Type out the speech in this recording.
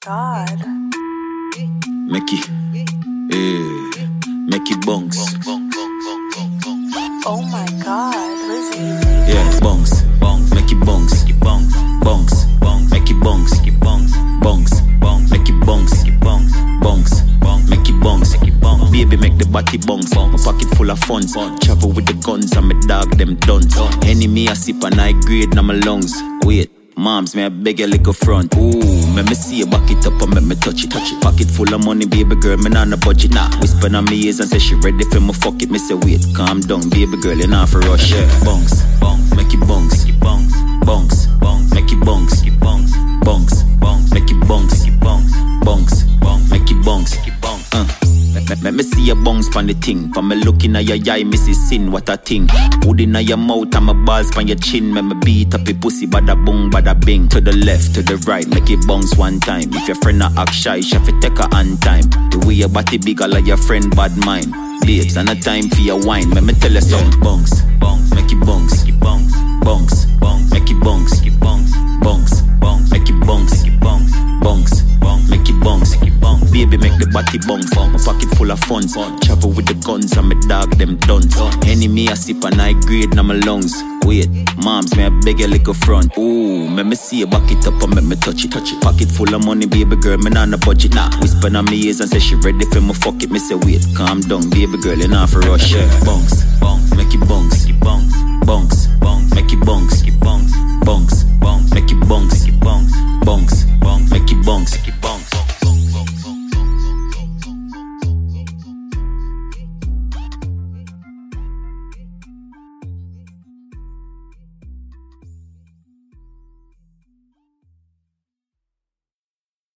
God. Make it bunks. Oh my God, Lizzie. Yeah, bunks. Make it bunks. Bunks. Make it bunks. Bunks. Make it bunks. Bunks. Make it bunks. Baby, make the body bunks. My pocket full of funds. Travel with the guns and my dog them done. Enemy I sip and I grade na my lungs. Wait. Moms, may I beg a little front. Ooh, let me see you back it up and make me touch it. Pocket full of money, baby girl, me not on a budget. Nah, whisper on me ears and say she ready for me fuck it. Me say wait, calm down, baby girl, you not for rush. Yeah. Bunks, make it bunks. Bunks, make it bunks. Bunks, make it bunks. Bunks, make it bunks. Let me see your bungs pan the thing. For me looking at your eye, me see sin, what a thing. Wood in your mouth and my balls pan your chin. Me beat up your pussy, bada boom, bada bing. To the left, to the right, make it bungs one time. If your friend not act shy, she fi take her on time. The way your body bigger like your friend bad mind. Babes, and a time for your wine. Me tell you something. Bungs, make it bungs. Bunks, make it bungs. Bunks, make it bungs. Bunks, make it bungs. Baby, make the body bunks. My pocket full of funds. Travel with the guns and my dog them done. Enemy I sip and I grade na my lungs. Wait, moms, may I beg a little front. Ooh, let me see you back it up and make me touch it. Pocket full of money, baby girl, me not on a budget. Nah, whisper on me ears and say she ready for me fuck it. Me say wait, calm down, baby girl, you not for rush. Yeah. Bunks, make it bunks. Bunks, make it bunks. Bunks, make it bunks. Bunks, make it bunks.